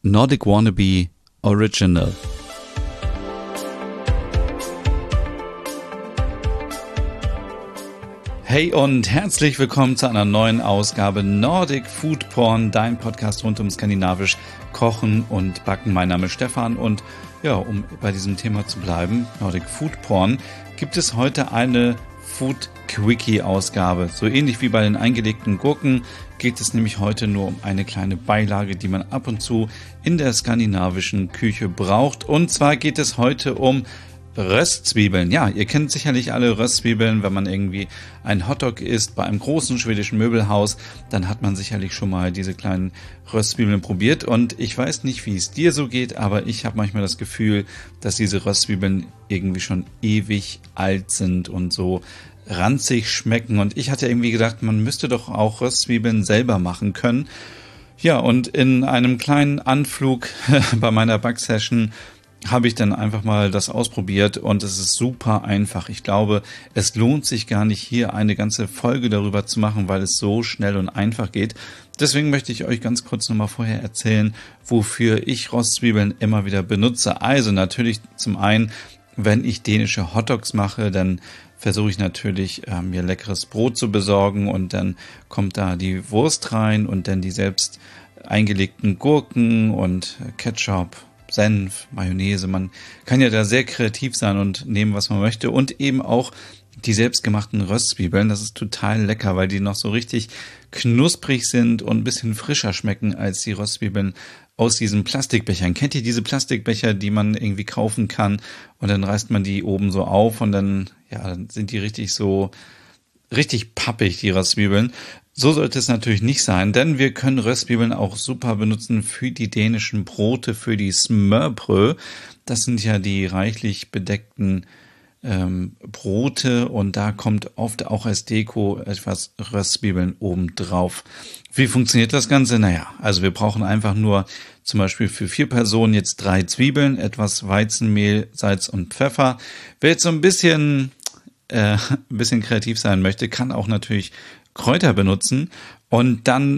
Nordic Wannabe Original. Hey und herzlich willkommen zu einer neuen Ausgabe Nordic Food Porn, dein Podcast rund um skandinavisch Kochen und Backen. Mein Name ist Stefan und ja, um bei diesem Thema zu bleiben, Nordic Food Porn, gibt es heute eine Food Quickie Ausgabe. So ähnlich wie bei den eingelegten Gurken geht es nämlich heute nur um eine kleine Beilage, die man ab und zu in der skandinavischen Küche braucht. Und zwar geht es heute um Röstzwiebeln. Ja, ihr kennt sicherlich alle Röstzwiebeln. Wenn man irgendwie ein Hotdog isst bei einem großen schwedischen Möbelhaus, dann hat man sicherlich schon mal diese kleinen Röstzwiebeln probiert. Und ich weiß nicht, wie es dir so geht, aber ich habe manchmal das Gefühl, dass diese Röstzwiebeln irgendwie schon ewig alt sind und so ranzig schmecken. Und ich hatte irgendwie gedacht, man müsste doch auch Röstzwiebeln selber machen können. Ja, und in einem kleinen Anflug bei meiner Backsession habe ich dann einfach mal das ausprobiert und es ist super einfach. Ich glaube, es lohnt sich gar nicht, hier eine ganze Folge darüber zu machen, weil es so schnell und einfach geht. Deswegen möchte ich euch ganz kurz nochmal vorher erzählen, wofür ich Röstzwiebeln immer wieder benutze. Also natürlich zum einen, wenn ich dänische Hotdogs mache, dann versuche ich natürlich, mir leckeres Brot zu besorgen und dann kommt da die Wurst rein und dann die selbst eingelegten Gurken und Ketchup, Senf, Mayonnaise. Man kann ja da sehr kreativ sein und nehmen, was man möchte. Und eben auch die selbstgemachten Röstzwiebeln. Das ist total lecker, weil die noch so richtig knusprig sind und ein bisschen frischer schmecken als die Röstzwiebeln aus diesen Plastikbechern. Kennt ihr diese Plastikbecher, die man irgendwie kaufen kann? Und dann reißt man die oben so auf und dann sind die richtig pappig, die Röstzwiebeln. So sollte es natürlich nicht sein, denn wir können Röstzwiebeln auch super benutzen für die dänischen Brote, für die smørbrød. Das sind ja die reichlich bedeckten Brote und da kommt oft auch als Deko etwas Röstzwiebeln oben drauf. Wie funktioniert das Ganze? Naja, also wir brauchen einfach nur zum Beispiel für 4 Personen jetzt 3 Zwiebeln, etwas Weizenmehl, Salz und Pfeffer. Wer jetzt so ein bisschen kreativ sein möchte, kann auch natürlich Kräuter benutzen. Und dann,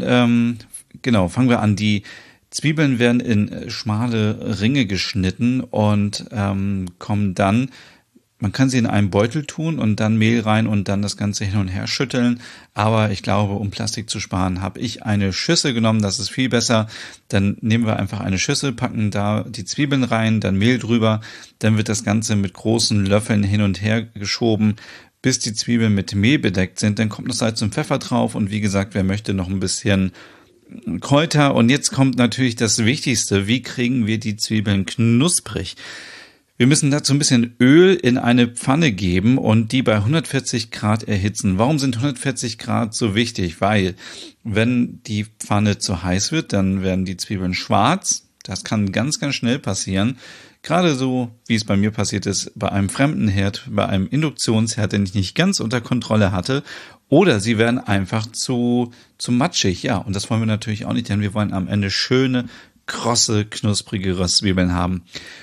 fangen wir an. Die Zwiebeln werden in schmale Ringe geschnitten und kommen dann, man kann sie in einen Beutel tun und dann Mehl rein und dann das Ganze hin und her schütteln. Aber ich glaube, um Plastik zu sparen, habe ich eine Schüssel genommen. Das ist viel besser. Dann nehmen wir einfach eine Schüssel, packen da die Zwiebeln rein, dann Mehl drüber. Dann wird das Ganze mit großen Löffeln hin und her geschoben, bis die Zwiebeln mit Mehl bedeckt sind. Dann kommt noch Salz und Pfeffer drauf und wie gesagt, wer möchte, noch ein bisschen Kräuter. Und jetzt kommt natürlich das Wichtigste. Wie kriegen wir die Zwiebeln knusprig? Wir müssen dazu ein bisschen Öl in eine Pfanne geben und die bei 140 Grad erhitzen. Warum sind 140 Grad so wichtig? Weil, wenn die Pfanne zu heiß wird, dann werden die Zwiebeln schwarz. Das kann ganz, ganz schnell passieren. Gerade so, wie es bei mir passiert ist, bei einem fremden Herd, bei einem Induktionsherd, den ich nicht ganz unter Kontrolle hatte. Oder sie werden einfach zu matschig. Ja, und das wollen wir natürlich auch nicht, denn wir wollen am Ende schöne, krosse, knusprige Röstzwiebeln haben.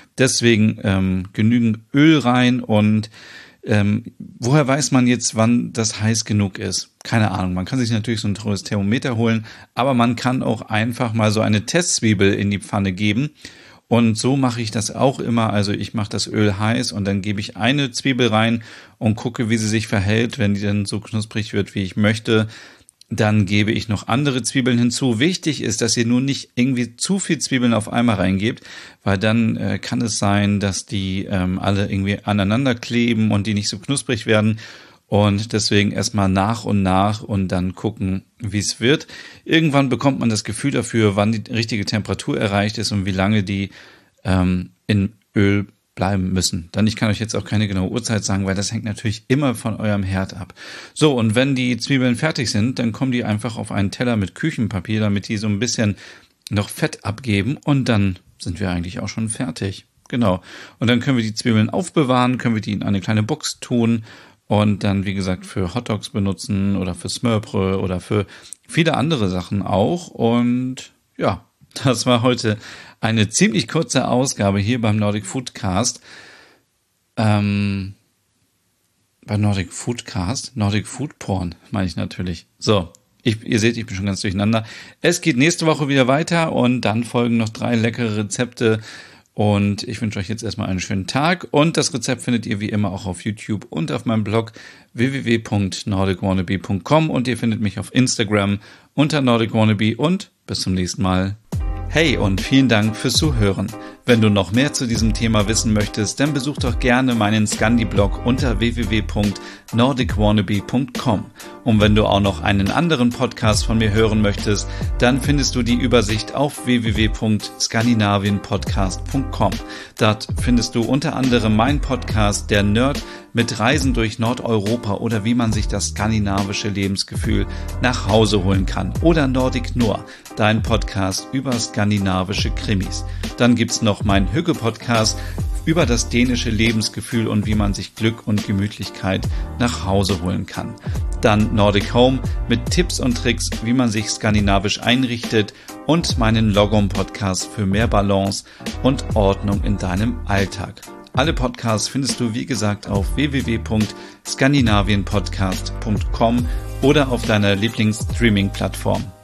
Deswegen genügend Öl rein und woher weiß man jetzt, wann das heiß genug ist? Keine Ahnung. Man kann sich natürlich so ein teures Thermometer holen, aber man kann auch einfach mal so eine Testzwiebel in die Pfanne geben. Und so mache ich das auch immer. Also ich mache das Öl heiß und dann gebe ich eine Zwiebel rein und gucke, wie sie sich verhält. Wenn die dann so knusprig wird, wie ich möchte, dann gebe ich noch andere Zwiebeln hinzu. Wichtig ist, dass ihr nur nicht irgendwie zu viel Zwiebeln auf einmal reingebt, weil dann kann es sein, dass die alle irgendwie aneinander kleben und die nicht so knusprig werden. Und deswegen erstmal nach und nach und dann gucken, wie es wird. Irgendwann bekommt man das Gefühl dafür, wann die richtige Temperatur erreicht ist und wie lange die in Öl bleiben müssen. Dann, ich kann euch jetzt auch keine genaue Uhrzeit sagen, weil das hängt natürlich immer von eurem Herd ab. So, und wenn die Zwiebeln fertig sind, dann kommen die einfach auf einen Teller mit Küchenpapier, damit die so ein bisschen noch Fett abgeben und dann sind wir eigentlich auch schon fertig. Genau. Und dann können wir die Zwiebeln aufbewahren, können wir die in eine kleine Box tun und dann, wie gesagt, für Hotdogs benutzen oder für smørbrød oder für viele andere Sachen auch. Und ja, das war heute eine ziemlich kurze Ausgabe hier beim Nordic Foodcast. Bei Nordic Foodcast? Nordic Food Porn meine ich natürlich. So, Ihr seht, ich bin schon ganz durcheinander. Es geht nächste Woche wieder weiter und dann folgen noch 3 leckere Rezepte. Und ich wünsche euch jetzt erstmal einen schönen Tag. Und das Rezept findet ihr wie immer auch auf YouTube und auf meinem Blog www.nordicwannabe.com. Und ihr findet mich auf Instagram unter nordicwannabe. Und bis zum nächsten Mal. Hey und vielen Dank fürs Zuhören. Wenn du noch mehr zu diesem Thema wissen möchtest, dann besuch doch gerne meinen Scandi-Blog unter www.nordicwannabe.com. Und wenn du auch noch einen anderen Podcast von mir hören möchtest, dann findest du die Übersicht auf www.skandinavienpodcast.com. Dort findest du unter anderem meinen Podcast Der Nerd mit Reisen durch Nordeuropa oder wie man sich das skandinavische Lebensgefühl nach Hause holen kann. Oder Nordic Noir, dein Podcast über skandinavische Krimis. Dann gibt's noch meinen Hügge-Podcast über das dänische Lebensgefühl und wie man sich Glück und Gemütlichkeit nach Hause holen kann. Dann Nordic Home mit Tipps und Tricks, wie man sich skandinavisch einrichtet und meinen Logom-Podcast für mehr Balance und Ordnung in deinem Alltag. Alle Podcasts findest du, wie gesagt, auf www.skandinavienpodcast.com oder auf deiner Lieblings-Streaming-Plattform.